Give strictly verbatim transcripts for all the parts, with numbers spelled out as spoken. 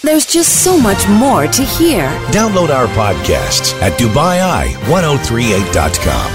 There's just so much more to hear. Download our podcasts at Dubai Eye ten thirty-eight dot com.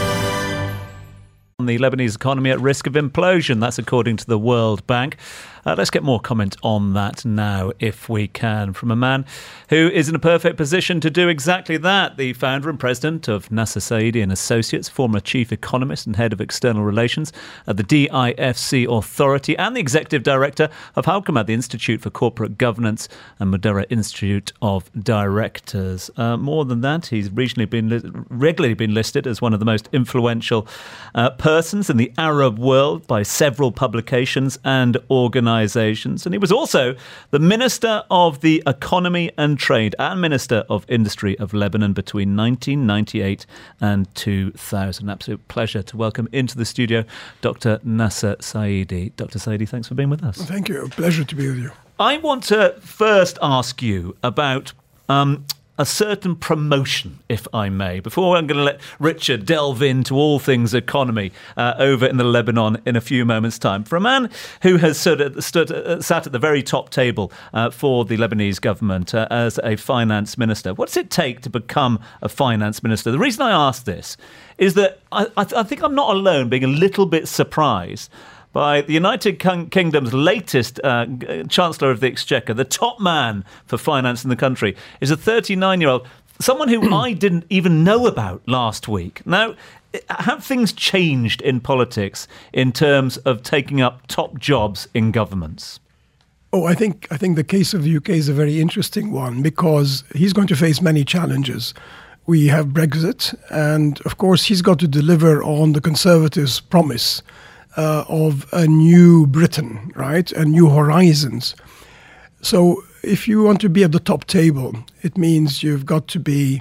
The Lebanese economy at risk of implosion. That's according to the World Bank. Uh, let's get more comment on that now, if we can, from a man who is in a perfect position to do exactly that. The founder and president of Nasser Saidi and Associates, former chief economist and head of external relations at the D I F C Authority, and the executive director of Hawkamat, the Institute for Corporate Governance, and Madera Institute of Directors. Uh, more than that, he's regionally been li- regularly been listed as one of the most influential uh, persons in the Arab world by several publications and organisations. And he was also the Minister of the Economy and Trade and Minister of Industry of Lebanon between nineteen ninety-eight and two thousand. Absolute pleasure to welcome into the studio Doctor Nasser Saidi. Doctor Saidi, thanks for being with us. Thank you. Pleasure to be with you. I want to first ask you about Um, a certain promotion, if I may, before I'm going to let Richard delve into all things economy uh, over in the Lebanon in a few moments' time. For a man who has sort of stood, uh, sat at the very top table uh, for the Lebanese government uh, as a finance minister, what does it take to become a finance minister? The reason I ask this is that I, I, th- I think I'm not alone being a little bit surprised by the United Kingdom's latest uh, Chancellor of the Exchequer. The top man for finance in the country is a thirty-nine-year-old, someone who I didn't even know about last week. Now, have things changed in politics in terms of taking up top jobs in governments? Oh, I think I think the case of the U K is a very interesting one because he's going to face many challenges. We have Brexit, and of course he's got to deliver on the Conservatives' promise Uh, of a new Britain, right, and new horizons. So if you want to be at the top table, it means you've got to be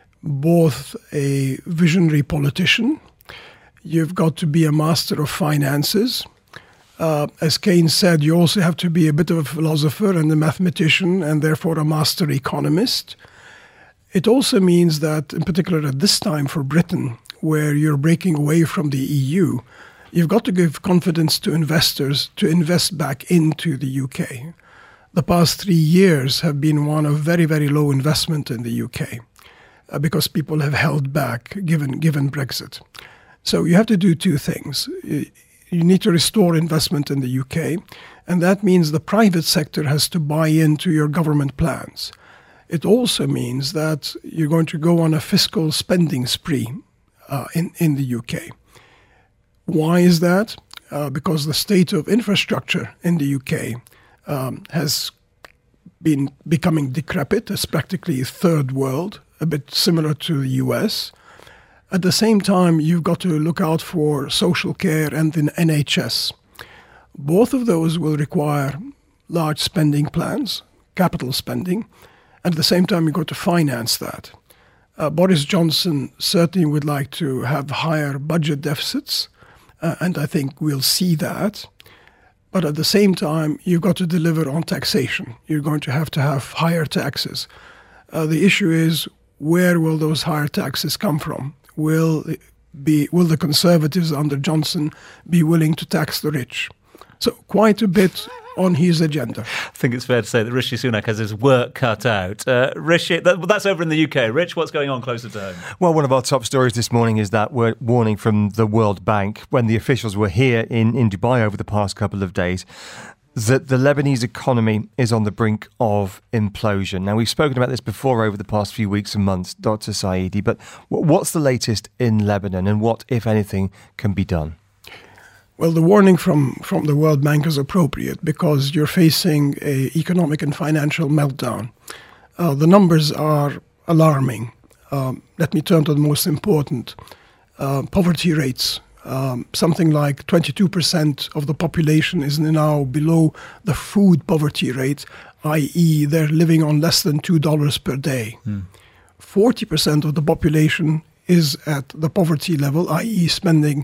both a visionary politician, you've got to be a master of finances. Uh, as Keynes said, you also have to be a bit of a philosopher and a mathematician and therefore a master economist. It also means that, in particular at this time for Britain, where you're breaking away from the E U, you've got to give confidence to investors to invest back into the U K. The past three years have been one of very, very low investment in the U K uh, because people have held back given given Brexit. So you have to do two things. You, you need to restore investment in the U K, and that means the private sector has to buy into your government plans. It also means that you're going to go on a fiscal spending spree uh, in, in the U K. Why is that? Uh, because the state of infrastructure in the U K um, has been becoming decrepit. It's practically third world, a bit similar to the U S. At the same time, you've got to look out for social care and the N H S. Both of those will require large spending plans, capital spending. At the same time, you've got to finance that. Uh, Boris Johnson certainly would like to have higher budget deficits. Uh, and I think we'll see that. But at the same time, you've got to deliver on taxation. You're going to have to have higher taxes. Uh, the issue is, where will those higher taxes come from? Will be will the Conservatives under Johnson be willing to tax the rich? So quite a bit on his agenda. I think it's fair to say that Rishi Sunak has his work cut out. Uh, Rishi, that, that's over in the U K. Rich, what's going on closer to home? Well, one of our top stories this morning is that warning from the World Bank when the officials were here in, in Dubai over the past couple of days, that the Lebanese economy is on the brink of implosion. Now, we've spoken about this before over the past few weeks and months, Doctor Saidi, but what's the latest in Lebanon and what, if anything, can be done? Well, the warning from, from the World Bank is appropriate because you're facing an economic and financial meltdown. Uh, the numbers are alarming. Um, let me turn to the most important. Uh, poverty rates. Um, something like twenty-two percent of the population is now below the food poverty rate, that is they're living on less than two dollars per day. Hmm. forty percent of the population is at the poverty level, that is spending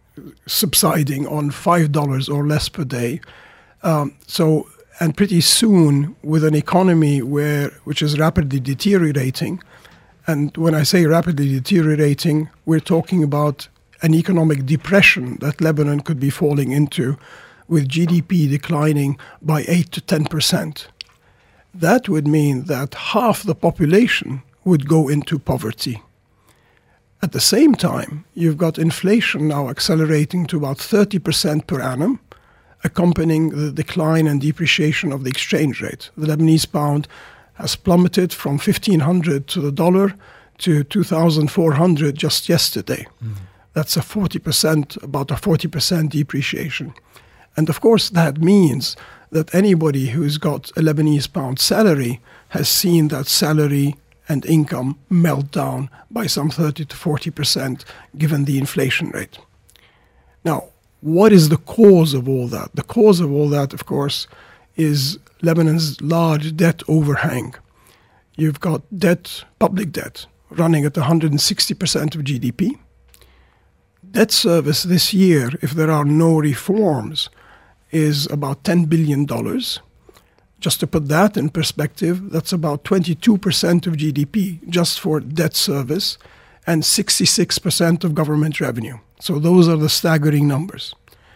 subsiding on five dollars or less per day. Um, so, and pretty soon, with an economy where which is rapidly deteriorating, and when I say rapidly deteriorating, we're talking about an economic depression that Lebanon could be falling into, with G D P declining by eight to ten percent. that would mean that half the population would go into poverty. At the same time, you've got inflation now accelerating to about thirty percent per annum, accompanying the decline and depreciation of the exchange rate. The Lebanese pound has plummeted from fifteen hundred to the dollar to two thousand four hundred just yesterday. Mm. That's a forty percent, about a forty percent depreciation. And of course, that means that anybody who's got a Lebanese pound salary has seen that salary and income melt down by some thirty to forty percent given the inflation rate. Now, what is the cause of all that? The cause of all that, of course, is Lebanon's large debt overhang. You've got debt, public debt, running at one hundred sixty percent of G D P. Debt service this year, if there are no reforms, is about ten billion dollars. Just to put that in perspective, that's about twenty-two percent of G D P just for debt service and sixty-six percent of government revenue. So those are the staggering numbers.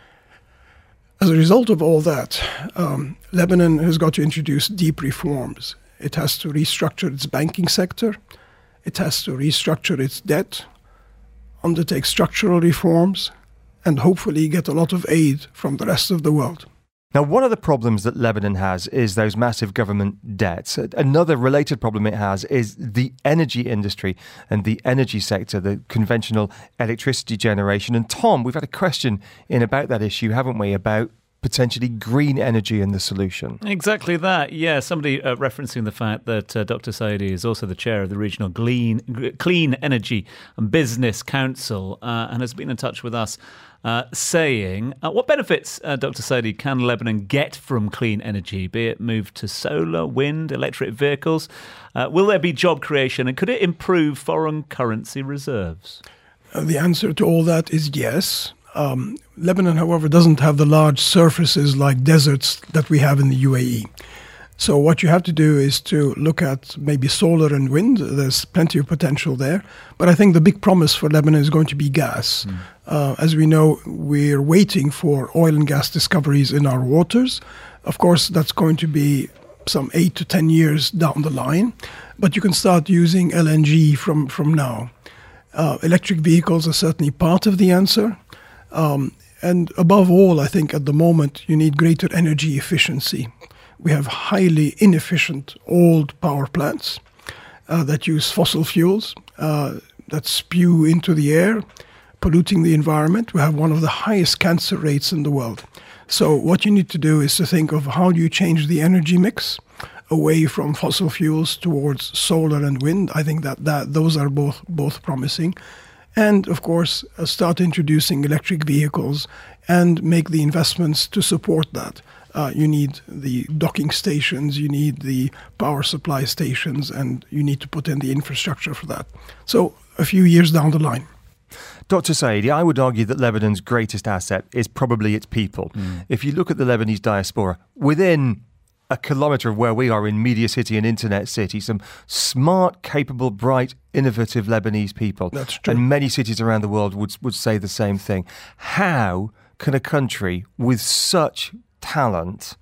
As a result of all that, um, Lebanon has got to introduce deep reforms. It has to restructure its banking sector. It has to restructure its debt, undertake structural reforms, and hopefully get a lot of aid from the rest of the world. Now, one of the problems that Lebanon has is those massive government debts. Another related problem it has is the energy industry and the energy sector, the conventional electricity generation. And Tom, we've had a question in about that issue, haven't we, about potentially green energy and the solution. Exactly that. Yeah, somebody uh, referencing the fact that uh, Doctor Saidi is also the chair of the Regional Clean, Clean Energy and Business Council uh, and has been in touch with us uh, saying, uh, what benefits, uh, Doctor Saidi, can Lebanon get from clean energy, be it move to solar, wind, electric vehicles? Uh, will there be job creation and could it improve foreign currency reserves? Uh, the answer to all that is yes. Um, Lebanon, however, doesn't have the large surfaces like deserts that we have in the U A E. So what you have to do is to look at maybe solar and wind. There's plenty of potential there. But I think the big promise for Lebanon is going to be gas. Mm. Uh, as we know, we're waiting for oil and gas discoveries in our waters. Of course, that's going to be some eight to ten years down the line. But you can start using L N G from, from now. Uh, electric vehicles are certainly part of the answer. Um, and above all, I think at the moment, you need greater energy efficiency. We have highly inefficient old power plants uh, that use fossil fuels, uh, that spew into the air, polluting the environment. We have one of the highest cancer rates in the world. So what you need to do is to think of how do you change the energy mix away from fossil fuels towards solar and wind. I think that, that those are both both promising. And, of course, uh, start introducing electric vehicles and make the investments to support that. Uh, you need the docking stations, you need the power supply stations, and you need to put in the infrastructure for that. So a few years down the line. Doctor Saidi, I would argue that Lebanon's greatest asset is probably its people. Mm. If you look at the Lebanese diaspora, within a kilometre of where we are in Media City and Internet City, some smart, capable, bright, innovative Lebanese people. That's true. And many cities around the world would would say the same thing. How can a country with such talent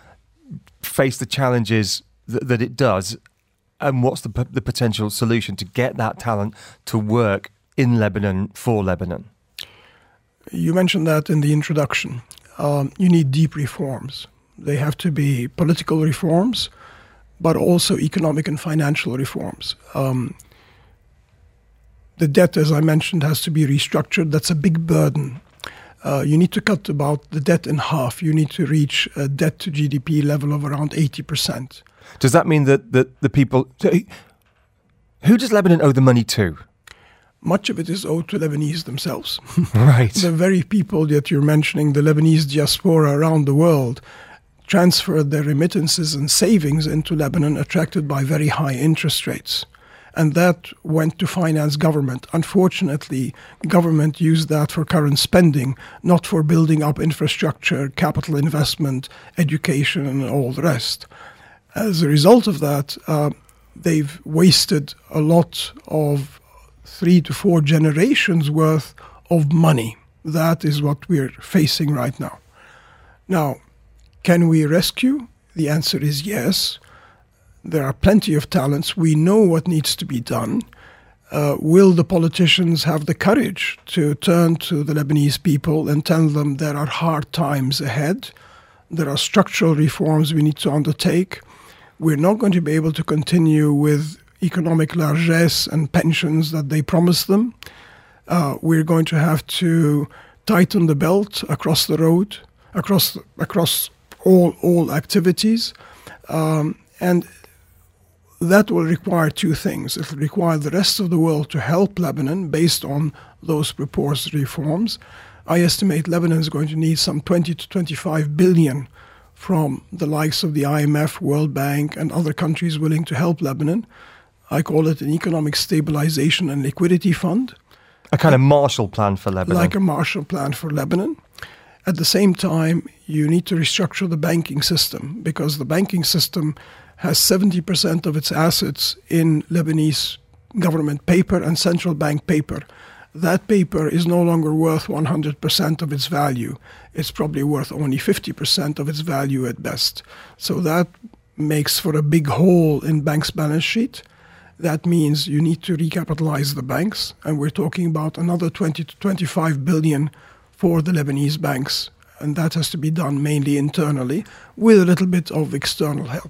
face the challenges th- that it does? And what's the, p- the potential solution to get that talent to work in Lebanon for Lebanon? You mentioned that in the introduction. Um, you need deep reforms. They have to be political reforms, but also economic and financial reforms. Um, the debt, as I mentioned, has to be restructured. That's a big burden. Uh, you need to cut about the debt in half. You need to reach a debt to G D P level of around eighty percent. Does that mean that, that the people... Who does Lebanon owe the money to? Much of it is owed to Lebanese themselves. Right. The very people that you're mentioning, the Lebanese diaspora around the world, transferred their remittances and savings into Lebanon, attracted by very high interest rates. And that went to finance government. Unfortunately, government used that for current spending, not for building up infrastructure, capital investment, education, and all the rest. As a result of that, uh, they've wasted a lot of three to four generations worth of money. That is what we're facing right now. Now, can we rescue? The answer is yes. There are plenty of talents. We know what needs to be done. Uh, will the politicians have the courage to turn to the Lebanese people and tell them there are hard times ahead? There are structural reforms we need to undertake. We're not going to be able to continue with economic largesse and pensions that they promised them. Uh, we're going to have to tighten the belt across the road, across across all all activities, um, and that will require two things. It will require the rest of the world to help Lebanon based on those proposed reforms. I estimate Lebanon is going to need some twenty to twenty-five billion from the likes of the I M F, World Bank, and other countries willing to help Lebanon. I call it an economic stabilization and liquidity fund. A kind of Marshall Plan for Lebanon. Like a Marshall Plan for Lebanon. At the same time, you need to restructure the banking system, because the banking system has seventy percent of its assets in Lebanese government paper and central bank paper. That paper is no longer worth one hundred percent of its value. It's probably worth only fifty percent of its value at best. So that makes for a big hole in banks' balance sheet. That means you need to recapitalize the banks, and we're talking about another twenty to twenty-five billion for the Lebanese banks, and that has to be done mainly internally with a little bit of external help.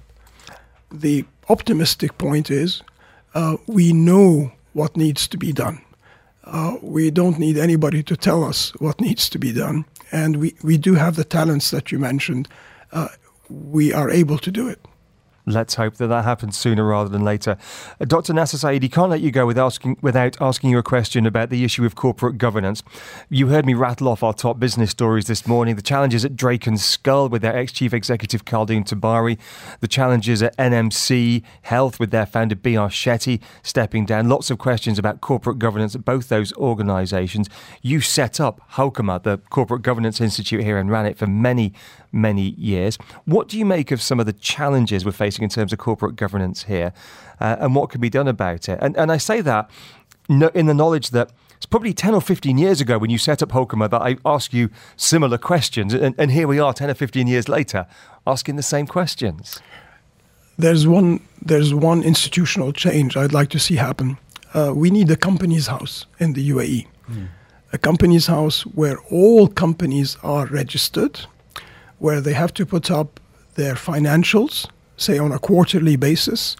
The optimistic point is uh, we know what needs to be done. Uh, we don't need anybody to tell us what needs to be done, and we, we do have the talents that you mentioned. Uh, we are able to do it. Let's hope that that happens sooner rather than later. Uh, Doctor Nasser Saeedy, can't let you go with asking, without asking you a question about the issue of corporate governance. You heard me rattle off our top business stories this morning. The challenges at Drake and Skull with their ex-chief executive Khaldoon Tabari. The challenges at N M C Health with their founder B R Shetty stepping down. Lots of questions about corporate governance at both those organisations. You set up Hawkama, the Corporate Governance Institute here, and ran it for many, many years. What do you make of some of the challenges we're facing in terms of corporate governance here, uh, and what can be done about it? And, and I say that no, in the knowledge that it's probably ten or fifteen years ago when you set up Hawkama that I asked you similar questions, and, and here we are ten or fifteen years later asking the same questions. There's one, there's one institutional change I'd like to see happen. Uh, we need a company's house in the U A E. Mm. A company's house where all companies are registered, where they have to put up their financials, say on a quarterly basis,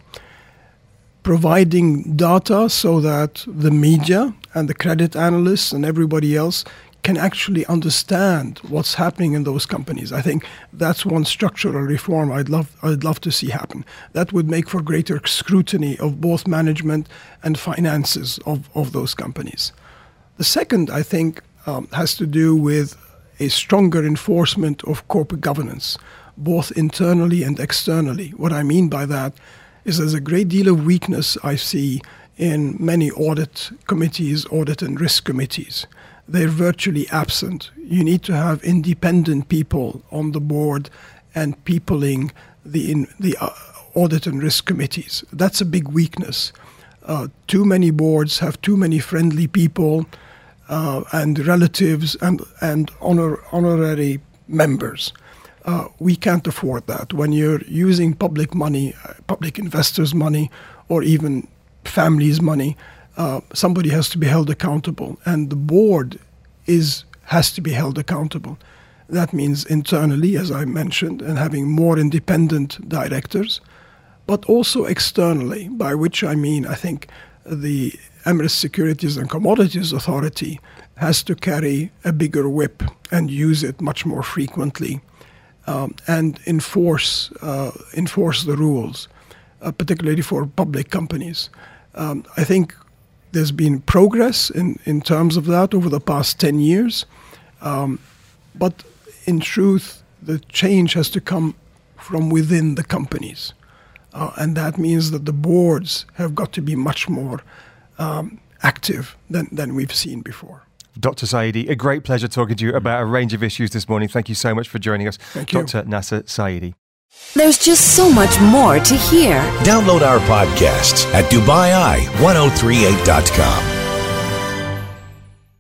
providing data so that the media and the credit analysts and everybody else can actually understand what's happening in those companies. I think that's one structural reform I'd love I'd love to see happen. That would make for greater scrutiny of both management and finances of, of those companies. The second, I think, um, has to do with a stronger enforcement of corporate governance, both internally and externally. What I mean by that is there's a great deal of weakness I see in many audit committees, audit and risk committees. They're virtually absent. You need to have independent people on the board and peopling the, in, the uh, audit and risk committees. That's a big weakness. Uh, too many boards have too many friendly people uh, and relatives and, and honor, honorary members. Uh, we can't afford that. When you're using public money, uh, public investors' money, or even families' money, uh, somebody has to be held accountable, and the board is has to be held accountable. That means internally, as I mentioned, and having more independent directors, but also externally, by which I mean I think the Emirates Securities and Commodities Authority has to carry a bigger whip and use it much more frequently. Um, and enforce uh, enforce the rules, uh, particularly for public companies. Um, I think there's been progress in, in terms of that over the past ten years, um, but in truth, the change has to come from within the companies. Uh, and that means that the boards have got to be much more um, active than, than we've seen before. Doctor Saeedy, a great pleasure talking to you about a range of issues this morning. Thank you so much for joining us. Thank you. Doctor Nasser Saeedy. There's just so much more to hear. Download our podcasts at Dubai Eye ten thirty-eight dot com.